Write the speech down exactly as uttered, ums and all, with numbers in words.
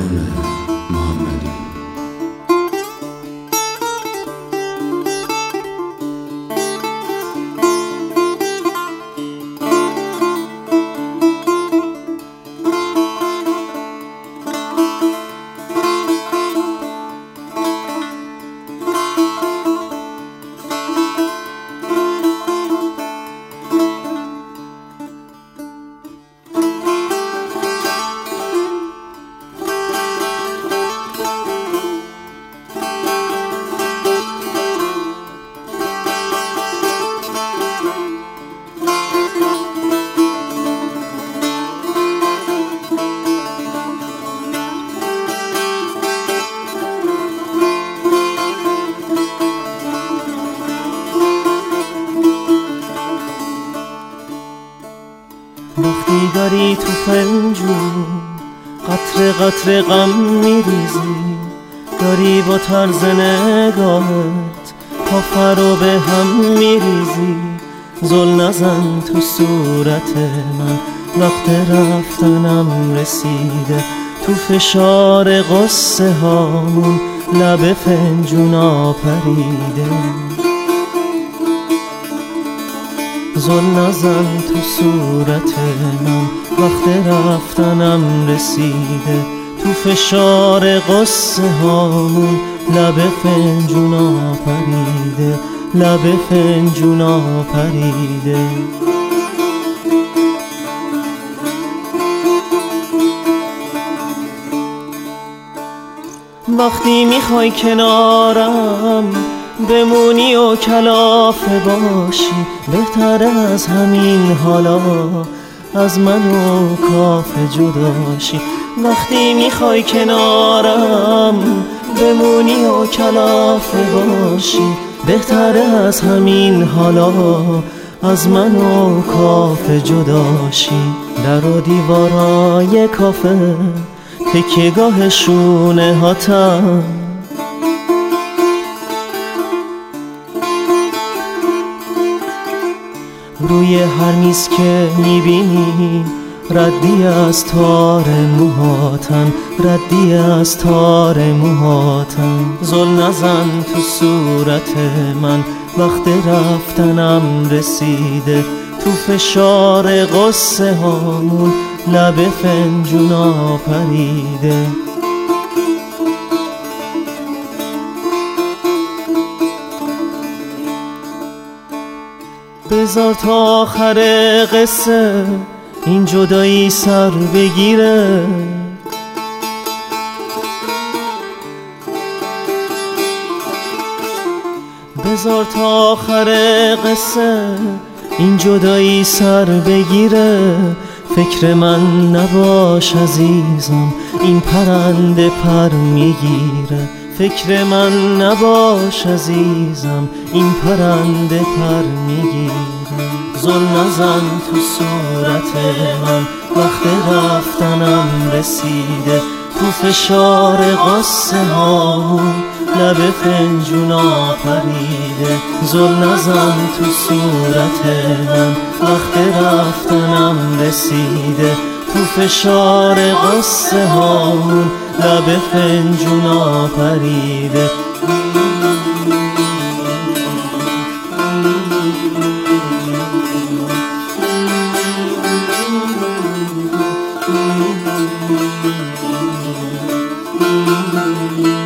درون محمدی. وقتی داری تو فنجون قطره قطره غم میریزی، داری با طرز نگاهت کافر رو به هم میریزی. زل نزن تو صورت من، وقت رفتنم رسیده. تو فشار قصه هامون لب فنجونا پریده. زل نزن تو صورت من، وقت رفتنم رسیده. تو فشار قصه هامون لب فنجونا پریده، لب فنجونا پریده. وقتی میخوای کنارم بمونی و کلافه باشی، بهتر از همین حالا از من و کافه جداشی. وقتی میخوای کنارم بمونی و کلافه باشی، بهتر از همین حالا از من و کافه جداشی. در و دیوارای کافه تکیه گاه شونه هاتم، روی هر میز که میبینی ردی از تار موهاتن، ردی از تار موهاتن. زل نزن تو صورت من، وقت رفتنم رسیده. تو فشار قصه هامون لب فنجونا پریده. بذار تا آخر قصه این جدایی سر بگیره. بذار تا آخر قصه این جدایی سر بگیره. فکر من نباش عزیزم، این پرنده پر میگیره. فکر من نباش عزیزم، این پرنده پر میگیره. زل نزن تو صورت من، وقت رفتنم رسیده. تو فشار قصه هامون لب فنجونا پریده. زل نزن تو صورت من، وقت رفتنم رسیده. تو فشار قصه هامون لب فنجونا پریده. Thank you.